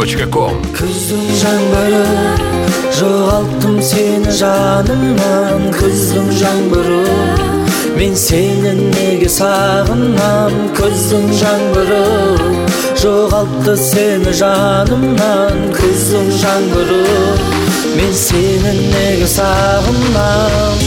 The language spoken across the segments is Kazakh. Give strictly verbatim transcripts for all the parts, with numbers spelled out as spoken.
точка ком. Күздің жаңбыры, жоғалттым сені жанымнан. Күздің жаңбыры, мен сені неге сағынам. Күздің жаңбыры, жоғалтты сені жанымнан. Күздің жаңбыры, мен сені неге сағынам.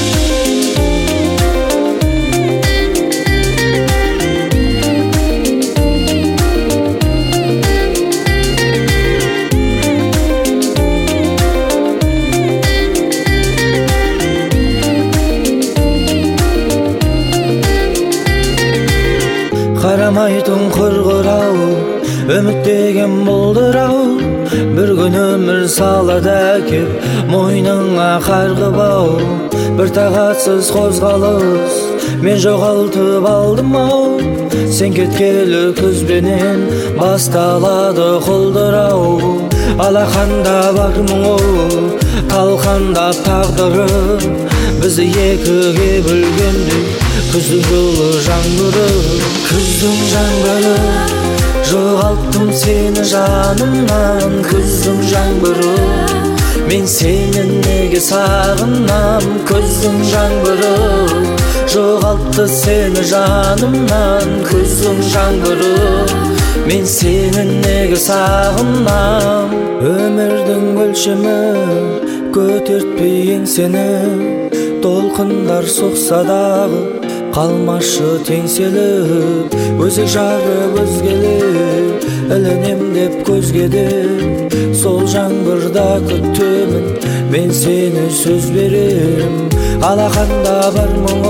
Қарамайтын құрғырау, үміттеген бұлдырау. Бір күн өмір салады әкеп, мойныңа қарғыбау. Бір тағатсыз қозғалыс, мен жоғалтып алдым ау. Сен кеткелі күзбенен басталады құлдырау. Алақанда бар мұңы, талқандап тағдыры. Бізді екіге бөлгенде күздің жылы жаңбыры. Күздің жаңбыры, жоғалттым сені жанымнан. Күздің жаңбыры, мен сені неге сағынам. Күздің жаңбыры, жоғалтты сені жанымнан. Күздің жаңбыры, мен сені неге сағынам. Өмірдің өлшемі көтертпей еңсені. Толқындар соқса дағы қалмашы теңселіп. Өзек жарып өзгелеп, ілінем деп көзгеде. Сол жаңбырда күтемін, мен сені сөз берем. Алақанда бар мұңы,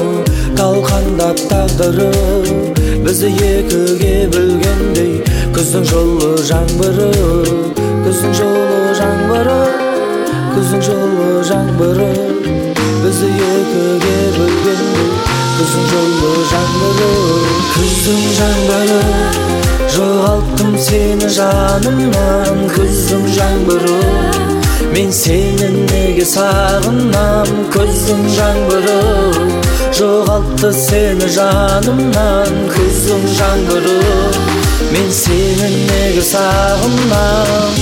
талқандап тағдыры. Бізді екіге бөлгендей күздің жылы жаңбыры. Күздің жылы жаңбыры, күздің жылы жаңбыры. Бізді екіге бөлгендей күздің жылы жаңбыры. Күздің жаңбыры, жоғалттым сені жанымнан. Күздің жаңбыры, мен сені неге сағынам. Күздің жаңбыры, жоғалтты сені жанымнан. Күздің жаңбыры, мен сені неге сағынам.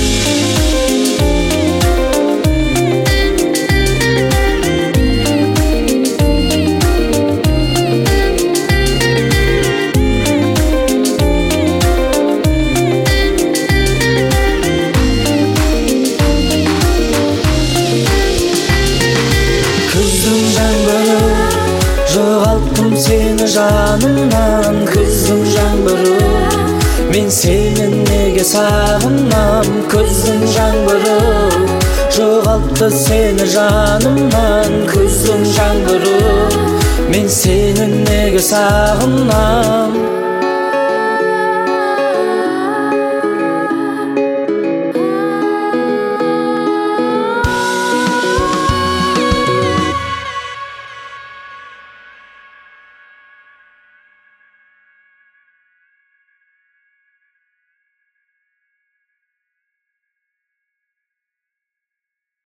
Күздің жаңбыры, жоғалттым сені жанымнан. Күздің жаңбыры, мен сені неге сағынам. Күздің жаңбыры, жоғалтты сені жанымнан. Күздің жаңбыры, мен сені неге сағынам.